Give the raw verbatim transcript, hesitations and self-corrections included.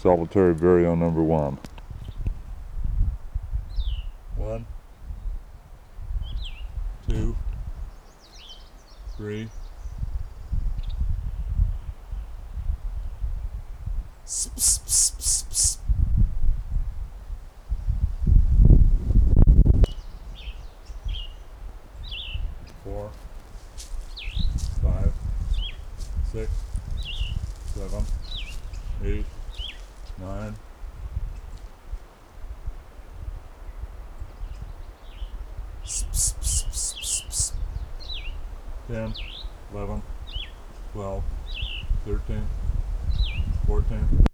solitary burial number one. One, two, three. Psst, psst, psst, psst, psst. Four, five, six, seven, eight, nine. Psst, psst, psst, psst, psst, psst. ten, eleven, twelve, thirteen, fourteen.